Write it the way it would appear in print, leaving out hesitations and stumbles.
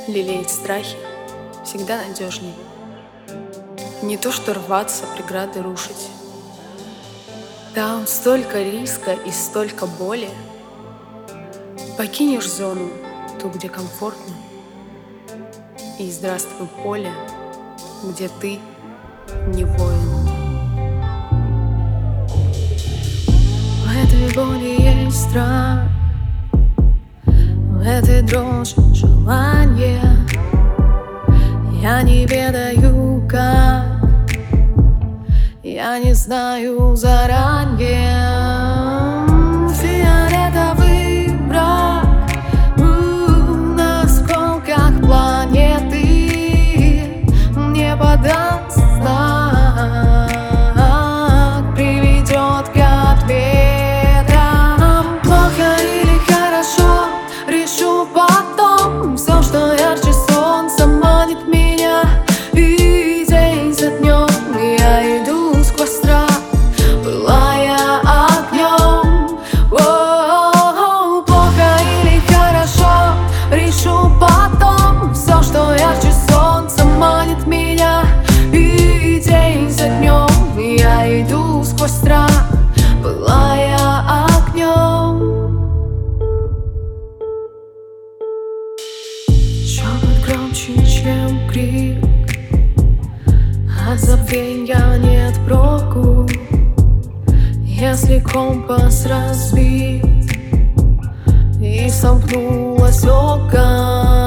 лелеять страхи всегда надежней. Не то что рваться, преграды рушить. Там столько риска и столько боли. Покинешь зону, ту, где комфортно, и здравствуй поле, где ты не воин. В этой боли есть страх, в этой дрожи желание. Я не ведаю как, я не знаю заранее. Фиолетовый брак на осколках планеты мне подаст знак, приведет к ответам. Плохо или хорошо, решу потом. Все, что ярче солнца, манит меня, и день за днем я иду сквозь страх, пылая огнем. Плохо или хорошо, решу потом. Все, что ярче солнца, манит меня, и день за днем я иду сквозь страх, пылая огнем. Шепот громче, чем крик, от забвенья нет проку. Если компас разбит и сомкнулось око,